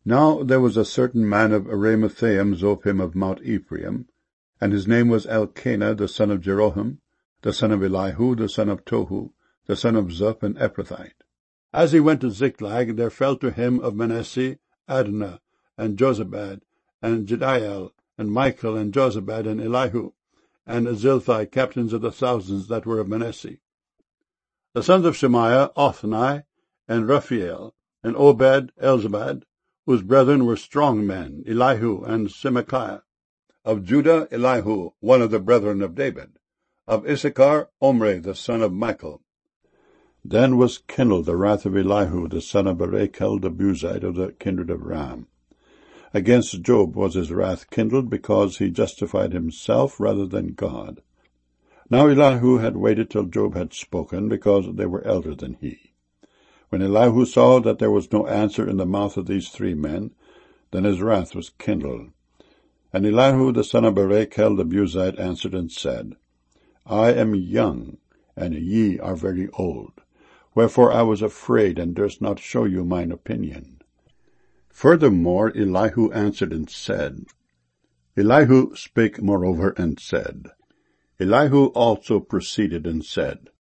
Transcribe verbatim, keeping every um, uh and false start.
Now there was a certain man of Ramathaim Zophim of Mount Ephraim, and his name was Elkanah the son of Jeroham, the son of Elihu, the son of Tohu, the son of Zup, an Ephrathite. As he went to Ziklag, there fell to him of Manasseh Adnah, and Jozabad, and Jediael, and Michael, and Jozabad, and Elihu, and Zilthai, captains of the thousands that were of Manasseh. The sons of Shemaiah, Othni, and Raphael, and Obed, Elzabad, whose brethren were strong men, Elihu and Semachiah. Of Judah, Elihu, one of the brethren of David. Of Issachar, Omri, the son of Michael. Then was kindled the wrath of Elihu, the son of Barachel the Buzite of the kindred of Ram. Against Job was his wrath kindled, because he justified himself rather than God. Now Elihu had waited till Job had spoken, because they were elder than he. When Elihu saw that there was no answer in the mouth of these three men, then his wrath was kindled. And Elihu the son of Barachel the Buzite answered and said, I am young, and ye are very old. Wherefore I was afraid, and durst not show you mine opinion. Furthermore Elihu answered and said, Elihu spake moreover and said, Elihu also proceeded and said,